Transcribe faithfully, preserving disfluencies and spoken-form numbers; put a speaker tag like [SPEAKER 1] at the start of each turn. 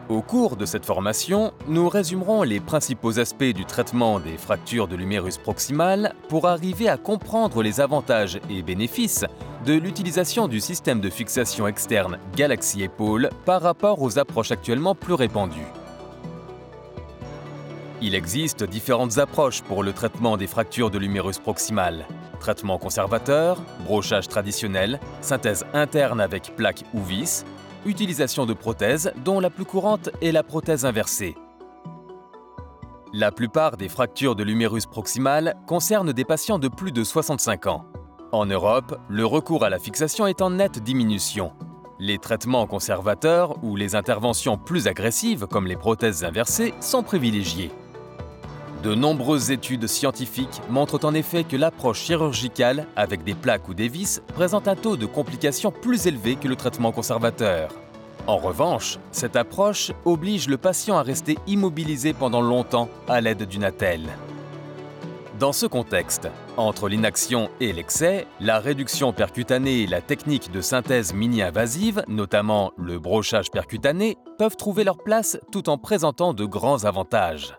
[SPEAKER 1] Au cours de cette formation, nous résumerons les principaux aspects du traitement des fractures de l'humérus proximal pour arriver à comprendre les avantages et bénéfices de l'utilisation du système de fixation externe Galaxy Épaule par rapport aux approches actuellement plus répandues. Il existe différentes approches pour le traitement des fractures de l'humérus proximal. Traitement conservateur, brochage traditionnel, synthèse interne avec plaque ou vis, utilisation de prothèses dont la plus courante est la prothèse inversée. La plupart des fractures de l'humérus proximal concernent des patients de plus de soixante-cinq ans. En Europe, le recours à la fixation est en nette diminution. Les traitements conservateurs ou les interventions plus agressives comme les prothèses inversées sont privilégiées. De nombreuses études scientifiques montrent en effet que l'approche chirurgicale avec des plaques ou des vis présente un taux de complications plus élevé que le traitement conservateur. En revanche, cette approche oblige le patient à rester immobilisé pendant longtemps à l'aide d'une attelle. Dans ce contexte, entre l'inaction et l'excès, la réduction percutanée et la technique de synthèse mini-invasive, notamment le brochage percutané, peuvent trouver leur place tout en présentant de grands avantages.